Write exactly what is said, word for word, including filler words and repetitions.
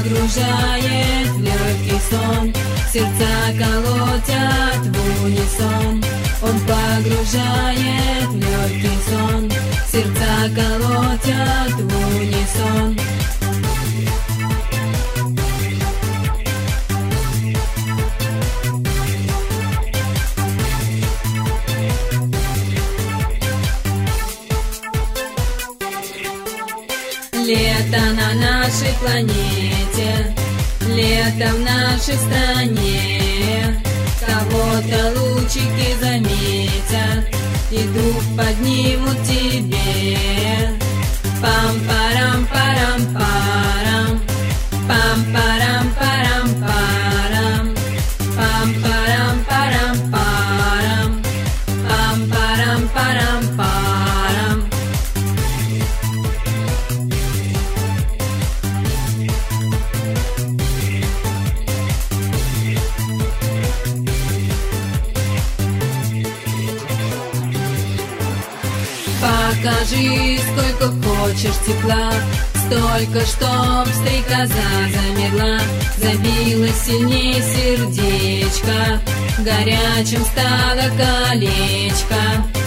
погружает в легкий сон, сердца колотят в унисон. Он погружает в легкий сон, сердца колотят в унисон. Лето на нашей планете, лето в нашей стране. Кого-то лучики заметят и дух поднимут тебе. Пам-парам-парам-парам, пам-парам-парам-парам, пам-парам-парам-парам, пам-парам-парам-парам. Покажи, сколько хочешь тепла, столько, чтоб стрекоза замерла. Забилось сильней сердечко, горячим стало колечко.